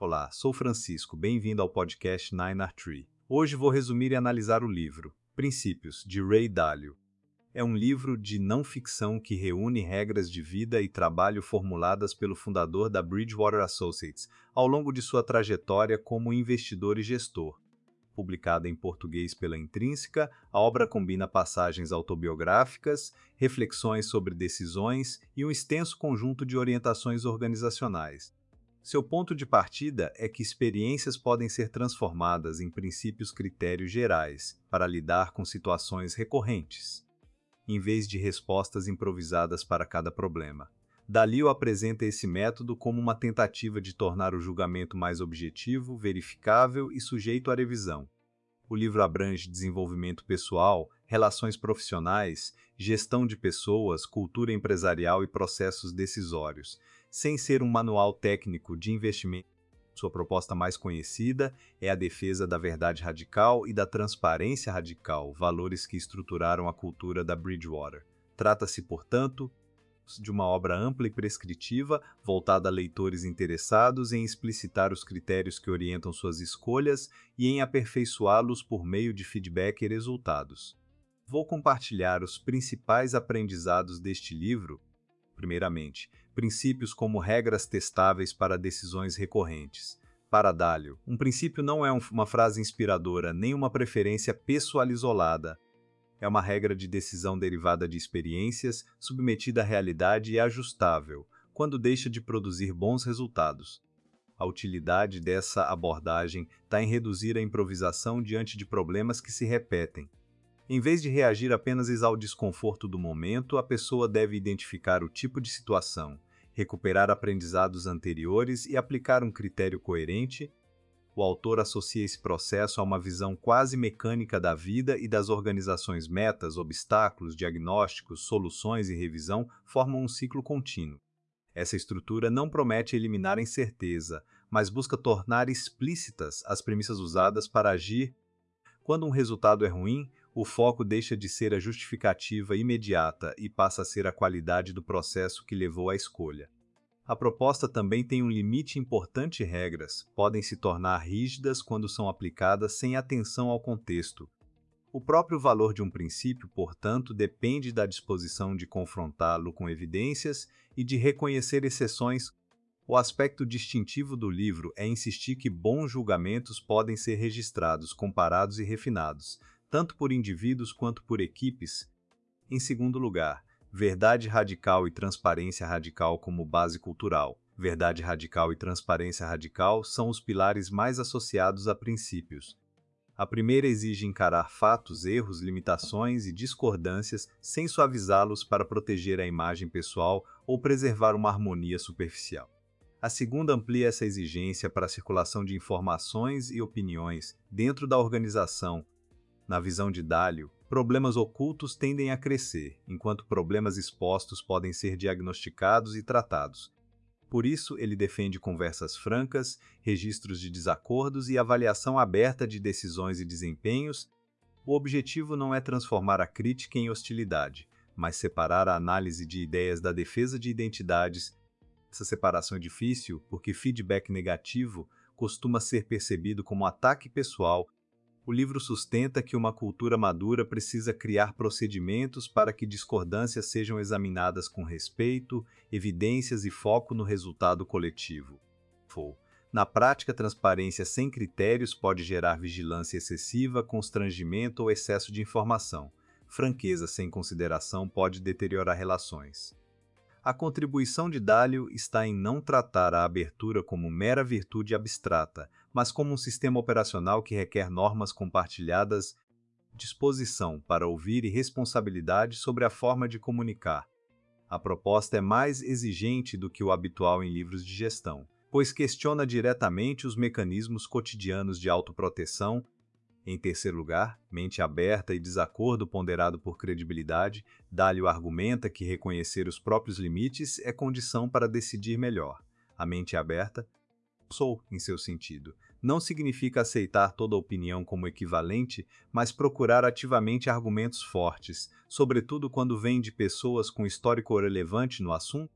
Olá, sou Francisco, bem-vindo ao podcast Nine Art Tree. Hoje vou resumir e analisar o livro Princípios, de Ray Dalio. É um livro de não ficção que reúne regras de vida e trabalho formuladas pelo fundador da Bridgewater Associates ao longo de sua trajetória como investidor e gestor. Publicada em português pela Intrínseca, a obra combina passagens autobiográficas, reflexões sobre decisões e um extenso conjunto de orientações organizacionais. Seu ponto de partida é que experiências podem ser transformadas em princípios-critérios gerais para lidar com situações recorrentes, em vez de respostas improvisadas para cada problema. Dalio apresenta esse método como uma tentativa de tornar o julgamento mais objetivo, verificável e sujeito à revisão. O livro abrange desenvolvimento pessoal, relações profissionais, gestão de pessoas, cultura empresarial e processos decisórios, sem ser um manual técnico de investimento. Sua proposta mais conhecida é a defesa da verdade radical e da transparência radical, valores que estruturaram a cultura da Bridgewater. Trata-se, portanto, de uma obra ampla e prescritiva, voltada a leitores interessados em explicitar os critérios que orientam suas escolhas e em aperfeiçoá-los por meio de feedback e resultados. Vou compartilhar os principais aprendizados deste livro. Primeiramente, princípios como regras testáveis para decisões recorrentes. Para Dalio, um princípio não é uma frase inspiradora, nem uma preferência pessoal isolada. É uma regra de decisão derivada de experiências, submetida à realidade e ajustável, quando deixa de produzir bons resultados. A utilidade dessa abordagem está em reduzir a improvisação diante de problemas que se repetem. Em vez de reagir apenas ao desconforto do momento, a pessoa deve identificar o tipo de situação, recuperar aprendizados anteriores e aplicar um critério coerente. O autor associa esse processo a uma visão quase mecânica da vida e das organizações. Metas, obstáculos, diagnósticos, soluções e revisão formam um ciclo contínuo. Essa estrutura não promete eliminar a incerteza, mas busca tornar explícitas as premissas usadas para agir. Quando um resultado é ruim, o foco deixa de ser a justificativa imediata e passa a ser a qualidade do processo que levou à escolha. A proposta também tem um limite importante. Regras podem se tornar rígidas quando são aplicadas sem atenção ao contexto. O próprio valor de um princípio, portanto, depende da disposição de confrontá-lo com evidências e de reconhecer exceções. O aspecto distintivo do livro é insistir que bons julgamentos podem ser registrados, comparados e refinados, tanto por indivíduos quanto por equipes. Em segundo lugar, verdade radical e transparência radical como base cultural. Verdade radical e transparência radical são os pilares mais associados a princípios. A primeira exige encarar fatos, erros, limitações e discordâncias sem suavizá-los para proteger a imagem pessoal ou preservar uma harmonia superficial. A segunda amplia essa exigência para a circulação de informações e opiniões dentro da organização. Na visão de Dalio, problemas ocultos tendem a crescer, enquanto problemas expostos podem ser diagnosticados e tratados. Por isso, ele defende conversas francas, registros de desacordos e avaliação aberta de decisões e desempenhos. O objetivo não é transformar a crítica em hostilidade, mas separar a análise de ideias da defesa de identidades. Essa separação é difícil porque feedback negativo costuma ser percebido como ataque pessoal. O livro sustenta que uma cultura madura precisa criar procedimentos para que discordâncias sejam examinadas com respeito, evidências e foco no resultado coletivo. Na prática, transparência sem critérios pode gerar vigilância excessiva, constrangimento ou excesso de informação. Franqueza sem consideração pode deteriorar relações. A contribuição de Dalio está em não tratar a abertura como mera virtude abstrata, mas como um sistema operacional que requer normas compartilhadas, disposição para ouvir e responsabilidade sobre a forma de comunicar. A proposta é mais exigente do que o habitual em livros de gestão, pois questiona diretamente os mecanismos cotidianos de autoproteção. Em terceiro lugar, mente aberta e desacordo ponderado por credibilidade. Dalio argumenta que reconhecer os próprios limites é condição para decidir melhor. A mente aberta, em seu sentido, não significa aceitar toda opinião como equivalente, mas procurar ativamente argumentos fortes, sobretudo quando vêm de pessoas com histórico relevante no assunto.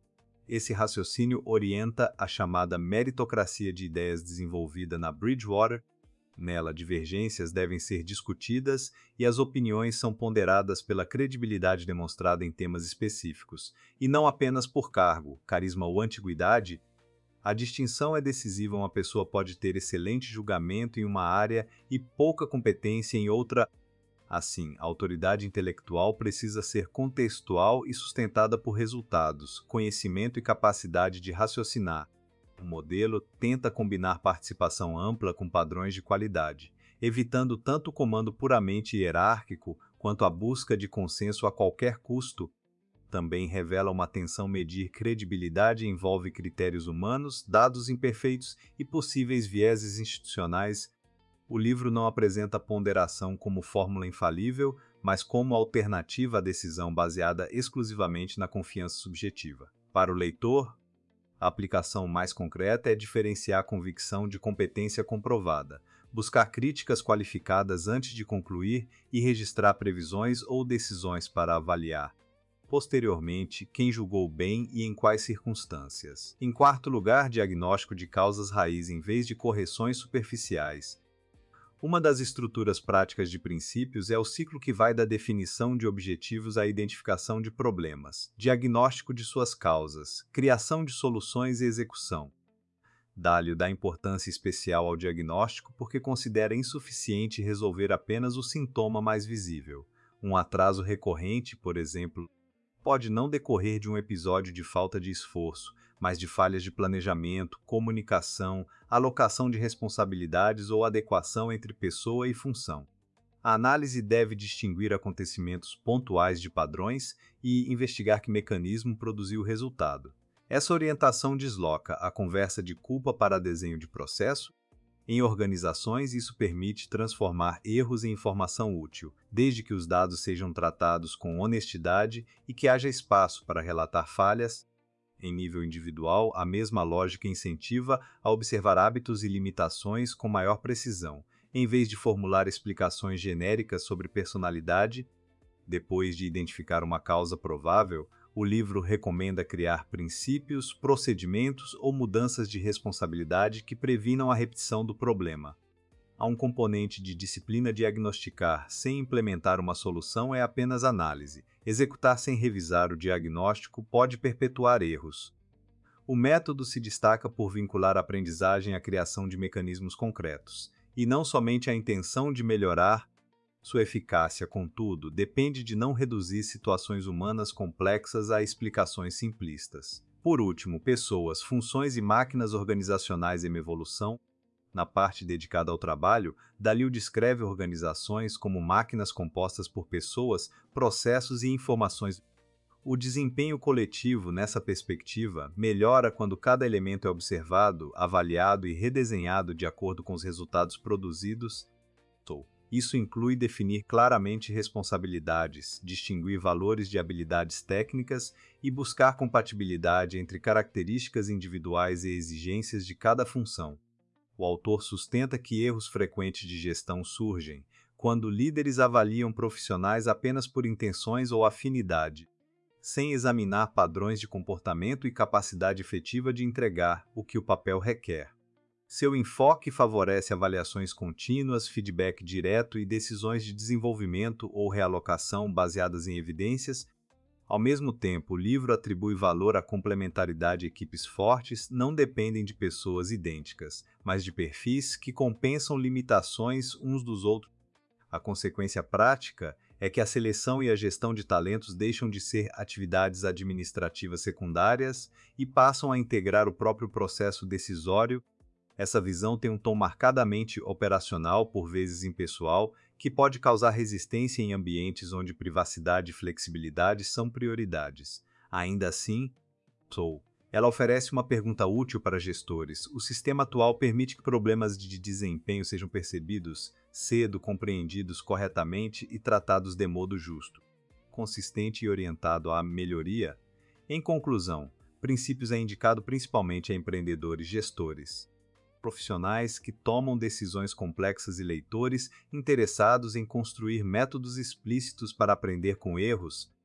Esse raciocínio orienta a chamada meritocracia de ideias desenvolvida na Bridgewater. Nela, divergências devem ser discutidas e as opiniões são ponderadas pela credibilidade demonstrada em temas específicos, e não apenas por cargo, carisma ou antiguidade. A distinção é decisiva. Uma pessoa pode ter excelente julgamento em uma área e pouca competência em outra. Assim, a autoridade intelectual precisa ser contextual e sustentada por resultados, conhecimento e capacidade de raciocinar. O modelo tenta combinar participação ampla com padrões de qualidade, evitando tanto o comando puramente hierárquico quanto a busca de consenso a qualquer custo. Também revela uma tensão. Medir credibilidade envolve critérios humanos, dados imperfeitos e possíveis vieses institucionais. O livro não apresenta ponderação como fórmula infalível, mas como alternativa à decisão baseada exclusivamente na confiança subjetiva. Para o leitor, a aplicação mais concreta é diferenciar convicção de competência comprovada, buscar críticas qualificadas antes de concluir e registrar previsões ou decisões para avaliar posteriormente quem julgou bem e em quais circunstâncias. Em quarto lugar, diagnóstico de causas raiz em vez de correções superficiais. Uma das estruturas práticas de princípios é o ciclo que vai da definição de objetivos à identificação de problemas, diagnóstico de suas causas, criação de soluções e execução. Dálio dá importância especial ao diagnóstico porque considera insuficiente resolver apenas o sintoma mais visível. Um atraso recorrente, por exemplo, pode não decorrer de um episódio de falta de esforço, mas de falhas de planejamento, comunicação, alocação de responsabilidades ou adequação entre pessoa e função. A análise deve distinguir acontecimentos pontuais de padrões e investigar que mecanismo produziu o resultado. Essa orientação desloca a conversa de culpa para desenho de processo. Em organizações, isso permite transformar erros em informação útil, desde que os dados sejam tratados com honestidade e que haja espaço para relatar falhas. Em nível individual, a mesma lógica incentiva a observar hábitos e limitações com maior precisão, em vez de formular explicações genéricas sobre personalidade. Depois de identificar uma causa provável, o livro recomenda criar princípios, procedimentos ou mudanças de responsabilidade que previnam a repetição do problema. Há um componente de disciplina. Diagnosticar sem implementar uma solução é apenas análise. Executar sem revisar o diagnóstico pode perpetuar erros. O método se destaca por vincular a aprendizagem à criação de mecanismos concretos, e não somente à intenção de melhorar. Sua eficácia, contudo, depende de não reduzir situações humanas complexas a explicações simplistas. Por último, pessoas, funções e máquinas organizacionais em evolução. Na parte dedicada ao trabalho, Dalil descreve organizações como máquinas compostas por pessoas, processos e informações. O desempenho coletivo, nessa perspectiva, melhora quando cada elemento é observado, avaliado e redesenhado de acordo com os resultados produzidos. Isso inclui definir claramente responsabilidades, distinguir valores de habilidades técnicas e buscar compatibilidade entre características individuais e exigências de cada função. O autor sustenta que erros frequentes de gestão surgem quando líderes avaliam profissionais apenas por intenções ou afinidade, sem examinar padrões de comportamento e capacidade efetiva de entregar o que o papel requer. Seu enfoque favorece avaliações contínuas, feedback direto e decisões de desenvolvimento ou realocação baseadas em evidências. Ao mesmo tempo, o livro atribui valor à complementaridade. Equipes fortes não dependem de pessoas idênticas, mas de perfis que compensam limitações uns dos outros. A consequência prática é que a seleção e a gestão de talentos deixam de ser atividades administrativas secundárias e passam a integrar o próprio processo decisório. Essa visão tem um tom marcadamente operacional, por vezes impessoal, que pode causar resistência em ambientes onde privacidade e flexibilidade são prioridades. Ainda assim, ela oferece uma pergunta útil para gestores. O sistema atual permite que problemas de desempenho sejam percebidos cedo, compreendidos corretamente e tratados de modo justo, consistente e orientado à melhoria. Em conclusão, Princípios é indicado principalmente a empreendedores gestores, profissionais que tomam decisões complexas e leitores interessados em construir métodos explícitos para aprender com erros.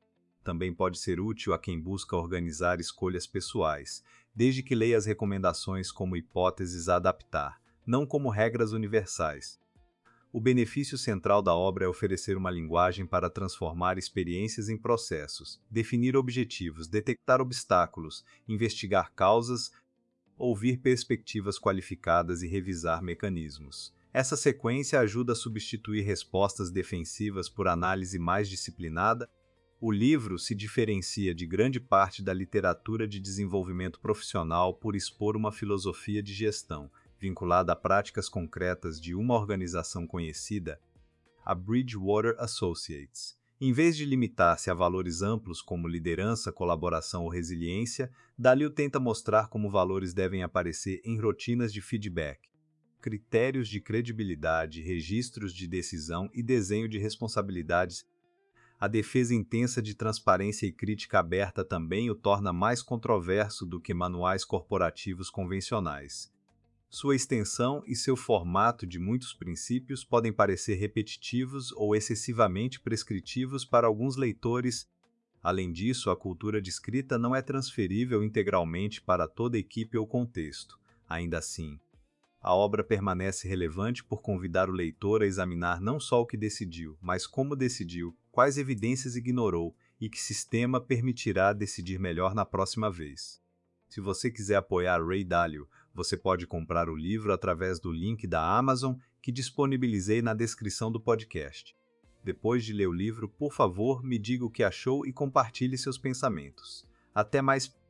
Também pode ser útil a quem busca organizar escolhas pessoais, desde que leia as recomendações como hipóteses a adaptar, não como regras universais. O benefício central da obra é oferecer uma linguagem para transformar experiências em processos, definir objetivos, detectar obstáculos, investigar causas, ouvir perspectivas qualificadas e revisar mecanismos. Essa sequência ajuda a substituir respostas defensivas por análise mais disciplinada. O livro se diferencia de grande parte da literatura de desenvolvimento profissional por expor uma filosofia de gestão, vinculada a práticas concretas de uma organização conhecida, a Bridgewater Associates. Em vez de limitar-se a valores amplos como liderança, colaboração ou resiliência, Dalio tenta mostrar como valores devem aparecer em rotinas de feedback, critérios de credibilidade, registros de decisão e desenho de responsabilidades. A defesa intensa de transparência e crítica aberta também o torna mais controverso do que manuais corporativos convencionais. Sua extensão e seu formato de muitos princípios podem parecer repetitivos ou excessivamente prescritivos para alguns leitores. Além disso, a cultura de escrita não é transferível integralmente para toda equipe ou contexto. Ainda assim, a obra permanece relevante por convidar o leitor a examinar não só o que decidiu, mas como decidiu, quais evidências ignorou e que sistema permitirá decidir melhor na próxima vez. Se você quiser apoiar Ray Dalio, você pode comprar o livro através do link da Amazon que disponibilizei na descrição do podcast. Depois de ler o livro, por favor, me diga o que achou e compartilhe seus pensamentos. Até mais!